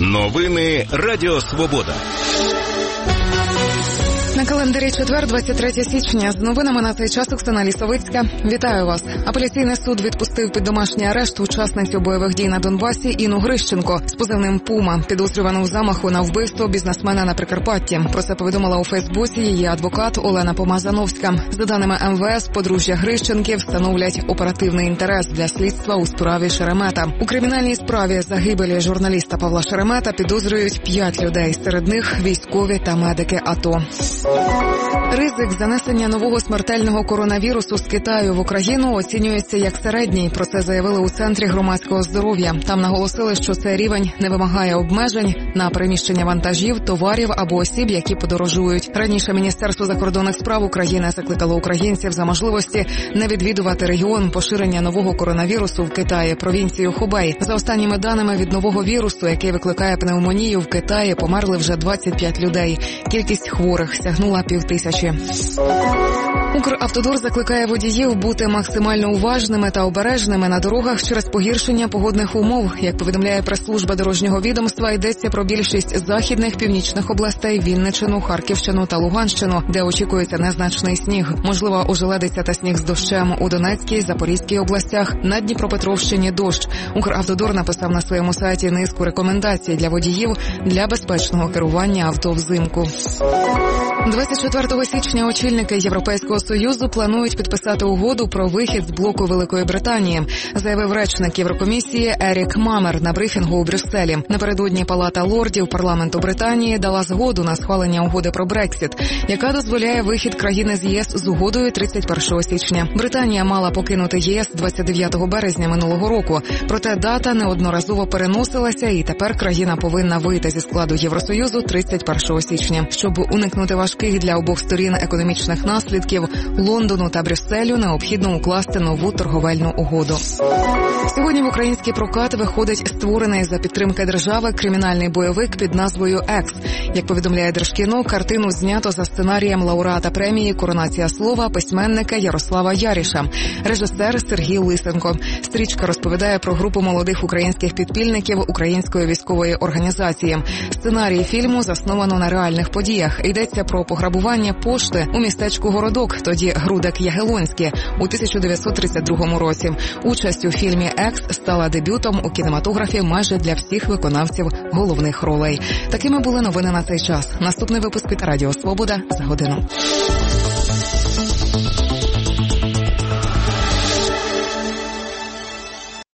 Новини Радіо Свобода. На календарі четвер, 23 січня. З новинами на цей час Оксана Лісовицька. Вітаю вас. Апеляційний суд відпустив під домашній арешт учасницю бойових дій на Донбасі Інну Грищенко з позивним «Пума», підозрювану в замаху на вбивство бізнесмена на Прикарпатті. Про це повідомила у Фейсбуці її адвокат Олена Помазановська. За даними МВС, подружжя Грищенків встановлять оперативний інтерес для слідства у справі Шеремета. У кримінальній справі загибелі журналіста Павла Шеремета підозрюють 5 людей. Серед них військові та медики АТО. Ризик занесення нового смертельного коронавірусу з Китаю в Україну оцінюється як середній. Про це заявили у Центрі громадського здоров'я. Там наголосили, що цей рівень не вимагає обмежень на переміщення вантажів, товарів або осіб, які подорожують. Раніше Міністерство закордонних справ України закликало українців за можливості не відвідувати регіон поширення нового коронавірусу в Китаї, провінцію Хубей. За останніми даними, від нового вірусу, який викликає пневмонію, в Китаї померли вже 25 людей. Кількість хворих сягнула 5000. Укравтодор закликає водіїв бути максимально уважними та обережними на дорогах через погіршення погодних умов. Як повідомляє прес-служба дорожнього відомства, йдеться про більшість західних північних областей, Вінниччину, Харківщину та Луганщину, де очікується незначний сніг. Можливо, ожеледиця та сніг з дощем у Донецькій, Запорізькій областях, на Дніпропетровщині дощ. Укравтодор написав на своєму сайті низку рекомендацій для водіїв для безпечного керування авто взимку. 24 січня очільники Європейського Союзу планують підписати угоду про вихід з блоку Великої Британії, заявив речник Єврокомісії Ерік Мамер на брифінгу у Брюсселі. Напередодні Палата лордів парламенту Британії дала згоду на схвалення угоди про Брексіт, яка дозволяє вихід країни з ЄС з угодою 31 січня. Британія мала покинути ЄС 29 березня минулого року, проте дата неодноразово переносилася, і тепер країна повинна вийти зі складу Євросоюзу 31 січня. Щоб уникнути важких для обох сторін економічних наслідків, Лондону та Брюсселю необхідно укласти нову торговельну угоду. Сьогодні в український прокат виходить створений за підтримки держави кримінальний бойовик під назвою «Екс». Як повідомляє Держкіно, картину знято за сценарієм лауреата премії «Коронація слова» письменника Ярослава Яріша, режисер Сергій Лисенко. Стрічка розповідає про групу молодих українських підпільників Української військової організації. Сценарій фільму засновано на реальних подіях. Йдеться про пограбування пошти у містечку Городок, тоді Грудек-Ягелонське, у 1932 році. Участь у фільмі «Екс» стала дебютом у кінематографі майже для всіх виконавців головних ролей. Такими були новини на цей час. Наступний випуск від Радіо Свобода за годину.